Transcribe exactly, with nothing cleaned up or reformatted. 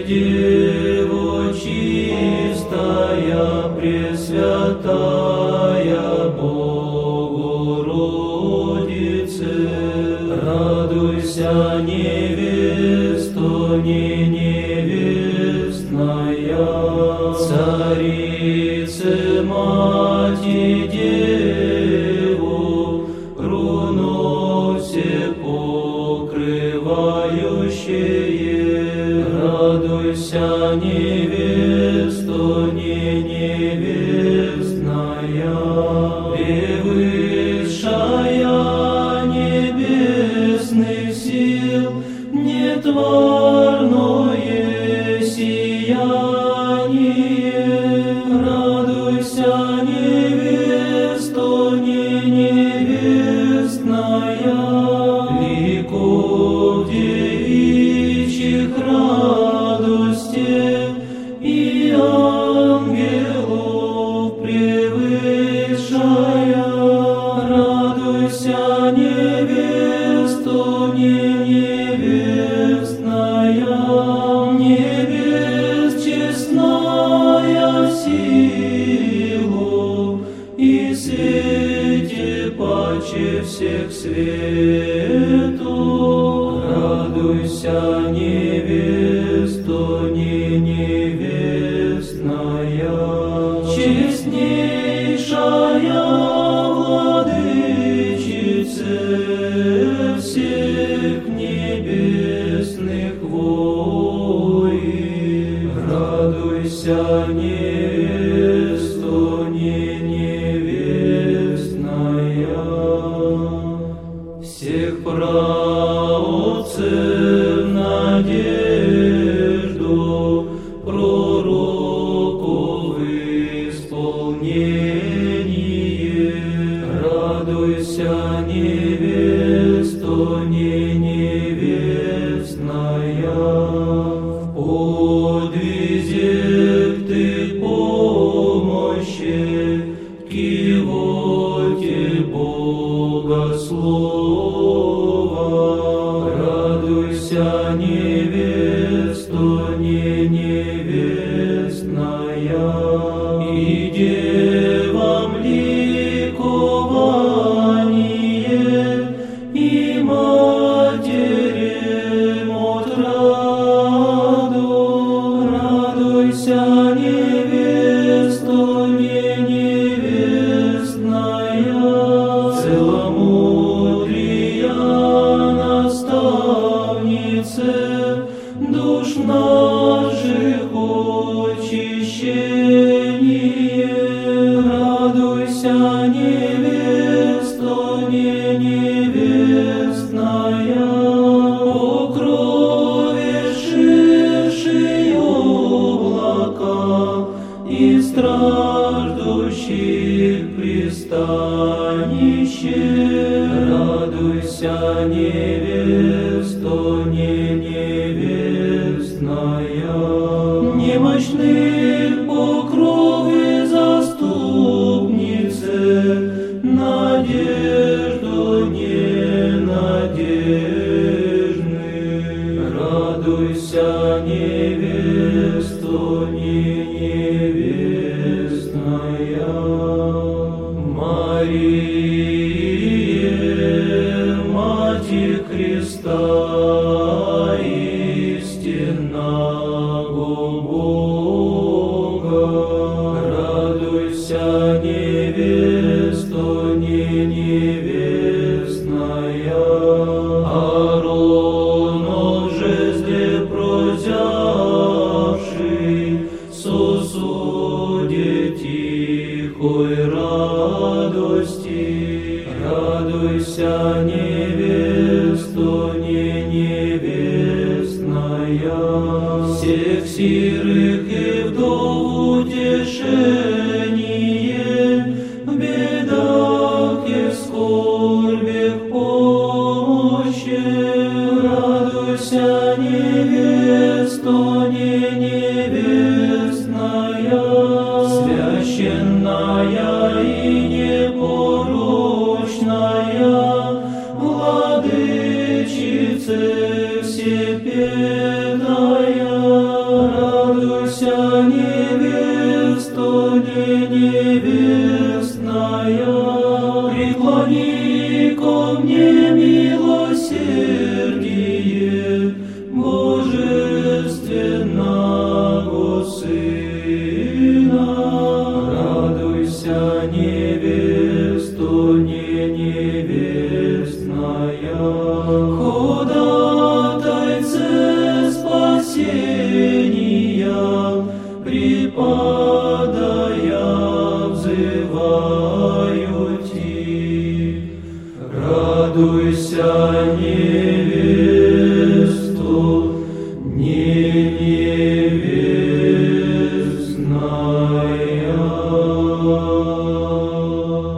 Дево чистая, Пресвятая Богородице, радуйся, невесто, не невестная, Царице, Мати, Деву, руно все покрывающее, радуйся, невесто, не невестная, превысшая небесных сил, нетварное сияние, радуйся, невесто, не невестная, ликов девичьих радости и ангелов превышая, радуйся, невесто, не невестная, небес честная силу и свете паче всех свету, радуйся, невесто, не невестная, честнейшая владычице всех небесных войн, радуйся, невесто, не невестная, всех праотцев надежду, пророков исполнение, радуйся, невесто, не невестная, в подвизе ты помощи, кивоте Богослова, радуйся, невесто, не невестная, и девам ликование, и матерям отраду, радуйся, невесто, не невестная, целомудрия наставнице, душ наших очищение, радуйся, невесто, не невестная, покровившие облака и страждущих пристанище, радуйся, невесто, не невестная, немощных покровы заступнице, надежду ненадежных, радуйся, невесто, не невестная, Мария, Матерь Христа, истинного Бога, радуйся, невесто, не невестная, Ааронов жезле прозявший, сосуде тихой радости, радуйся, невесто, не невестная, всех сирых и вдов утешение, в бедах и в скорбях помощи, радуйся, невесто, не невестная, священная и непорочная, владычице всепетая, Сына. Радуйся, невесту, не невестная, ходатайце спасения, преподая взываю Ти. Радуйся, невесту, не невестная.